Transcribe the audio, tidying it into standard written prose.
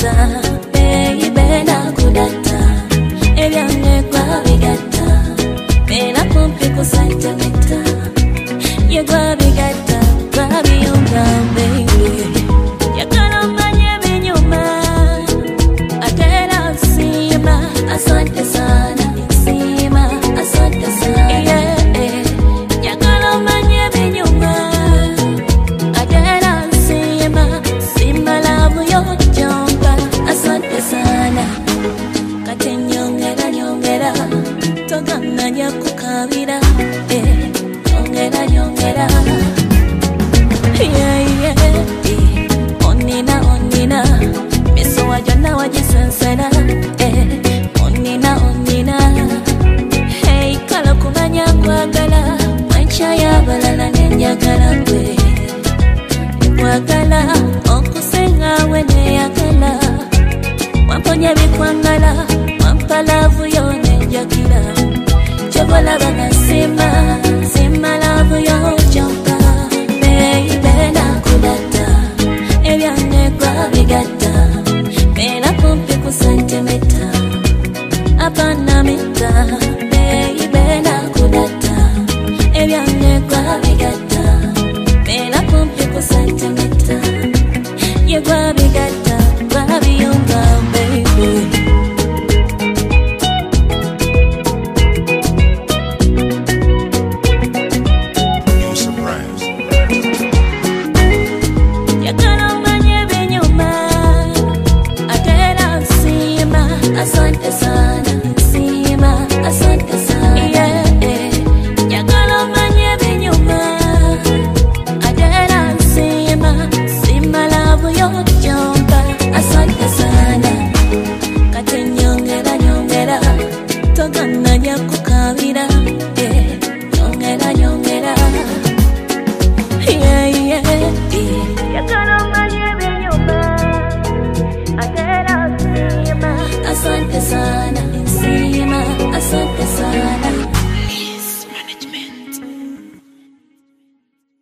baby nakudata ebyange kwa bigata bena kumpi ku centimeter ye kwa bigata kwa biyunga baby yakala manye binyuma atera sima asante sana sima asante sana yakala manye binyuma atera sima sima labu yo jomba asante sana kate nyongera toganganya kukabira nyongera onina miso wajana wajisensera onina hey kala kumanya kwagala mancha yabalala nenjagala gwe kwagala okusenga wene yakala wamponya bikwangala wampalavu yonenjakira chobola banasima sima lavu yo jompa baby nakudata ebyange kwa bigata bena kumpi ku centimeter apana mita baby nakudata ebyange kwa bigata bena kumpi ku centimeter ye kwa bigata kwa biyunga baby asante sana sima asante sana yakala manye binyuma adera sima lavu yo jomba asante sana kate nyongera toganganya kukabira nyongera yakala manye binyuma adera asante sana sima asante sana